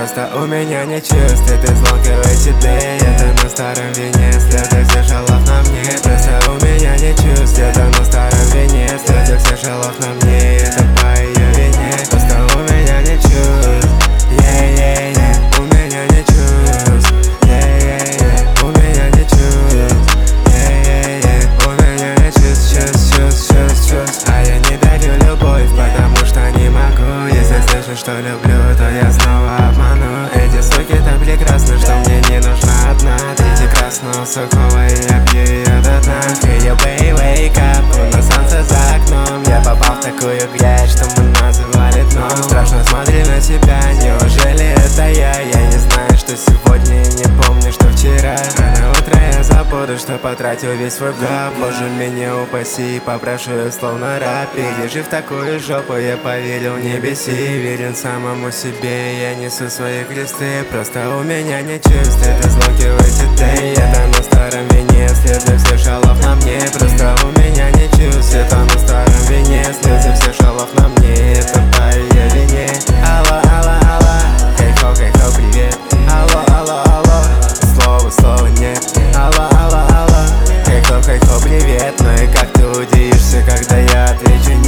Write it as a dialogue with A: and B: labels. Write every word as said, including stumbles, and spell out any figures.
A: Просто у меня не чувств, ты звонкивай тебе. Это на старом вине, следы всех шалов на мне. Просто у меня не чувств, это на старом вине. Следы всех шалов на мне, это по ее вине. Просто у меня не чувств, yeah, yeah, yeah. У меня не чувств, yeah, yeah, yeah. У меня не чувств, yeah, yeah, yeah. У меня не чувств, чувств, чувств, чувств, чувств. А я не дарю любовь, потому что не могу. Если слышу, что люблю, то я снова обману. Эти суки так прекрасны, что мне не нужна одна. Третий красного сухого, и я пью ее до дна. Hey, baby, wake up, у нас солнце за окном. Я попал в такую грязь, что мы называли дном. Страшно смотреть на тебя, неужели это я? Я не знаю, что сегодня, и не помню, что вчера. А на утро я забуду, что потратил весь свой год. Боже, меня упаси, попрошу я словно раб. Пережи в такую жопу, я поверил, не беси. Верен самому себе, я несу свои кресты. Просто у меня не чувств, это злокивайте ты. Это на старом вине, следы всех шалов на мне. Просто у меня не чувств, это на старом вине. Следы всех шалов на мне, это по ее вине. Алло, алло, алло, кайфо, кайфо, привет. Алло, алло, алло, слово, слова нет. Алло, алло, алло, кайфо, кайфо, привет. Ну и как ты удивишься, когда я отвечу нет?